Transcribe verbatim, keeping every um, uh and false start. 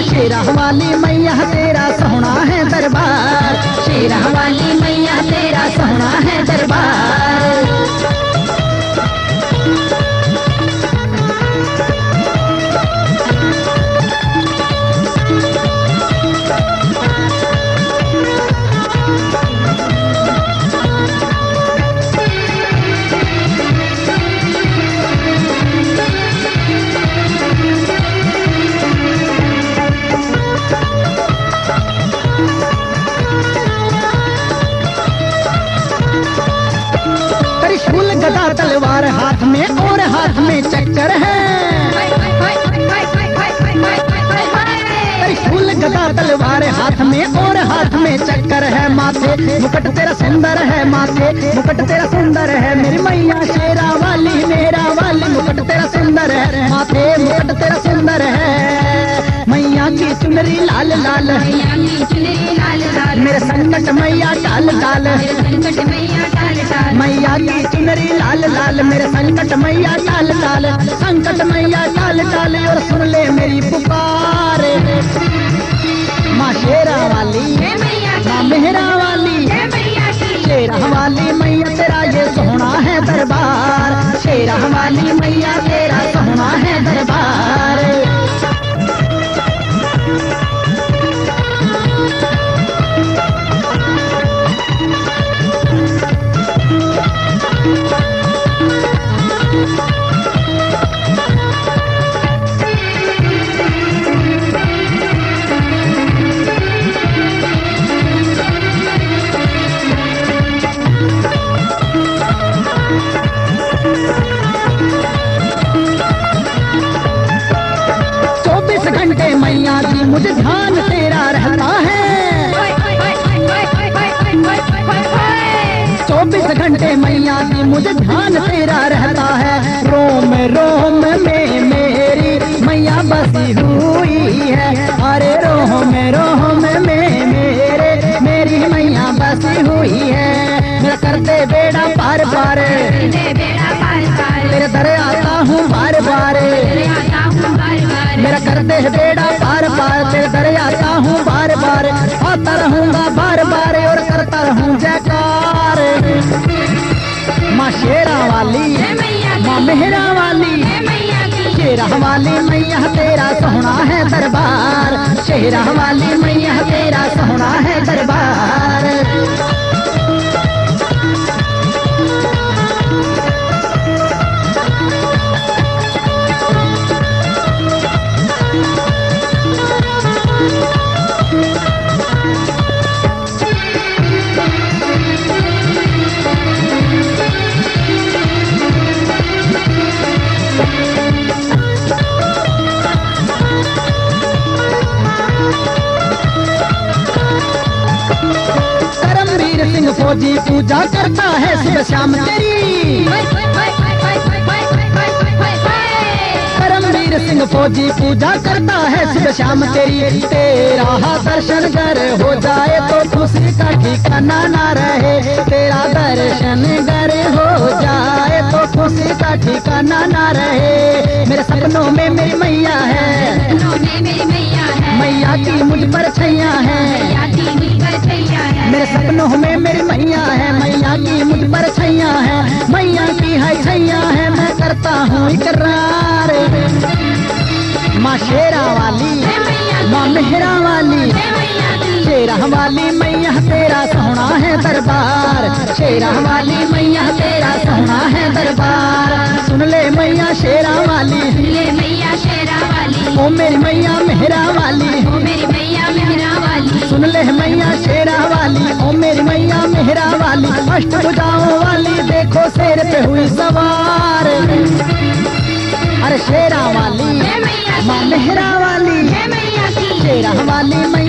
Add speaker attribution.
Speaker 1: शेरा वाली मैया तेरा सोहना है दरबार, शेरा वाली मैया तेरा सोहना है दरबार। गदा तलवार हाथ में और हाथ में चक्कर है, त्रिशूल गदा तलवार हाथ में और हाथ में चक्कर है। माथे मुकुट तेरा सुंदर है, माथे मुकुट तेरा सुंदर है। मेरी मैया शेरा वाली मेरा वाली मुकुट तेरा सुंदर है, माथे मुकुट तेरा सुंदर है। मैया की चुनरी लाल लाल, मेरे संकट मैया टाल टाल, मैया की चुनरी लाल लाल, मेरे संकट मैया टाल टाल, संकट मैया टाल टाल। और सुन ले मेरी पुकार माँ शेरा वाली, माँ मेहरा वाली, शेरा वाली मैया तेरा ये सोहना है दरबार, शेरा वाली मैया तेरा सोहना है दरबार। चौबीस घंटे मैया जी मुझे ध्यान तेरा रहता है, चौबीस घंटे मैया जी मुझे ध्यान तेरा रहता है। रोम रोम में मेरी मैया बसी हुई है, अरे रोम रोम में मेरे मेरी मैया बसी हुई है। मेरा करते बेड़ा पार पार, तेरे दर आता हूँ बार बार, मेरा करते बेड़ा पार पार, तेरे दर आता हूँ बार बार। आता रहूंगा बार बार और करता रहूँ जयकार। माँ शेरा वाली, माँ मेहरा वाली, शेरा वाली मैया तेरा सोहना है दरबार, शेरा वाली मैया तेरा सोहना है दरबार। सिंह फौजी पूजा करता है सुबह शाम तेरी, करमवीर सिंह फौजी पूजा करता है सुबह शाम तेरी। तेरा दर्शन कर हो जाए तो खुशी का ठिकाना ना रहे, तेरा दर्शन कर हो जाए तो खुशी का ठिकाना ना रहे। मेरे सपनों में मेरी मैया है, मैया की मुझ पर छैया है, मेरे सपनों में मेरी मैया है, मैया की मुझ पर छैया है, मैया की है छैया है। मैं करता हूँ इकरार माँ शेरा वाली, माँ मेहरा वाली, शेरा वाली मैया तेरा सोहना है दरबार, शेरा वाली मैया तेरा सोहना है दरबार। सुन ले मैया शेरा वाली, ओ मेरी मैया मेहरा वाली, ओ मेरी मैया मेहरा वाली, सुन ले मैया शेरा वाली, ओ मेरी मैया मेहरा वाली। अष्टभुजाओं वाली देखो शेर पे हुई सवार, अरे शेरा वाली, माँ मेहरा वाली, शेरा वाली।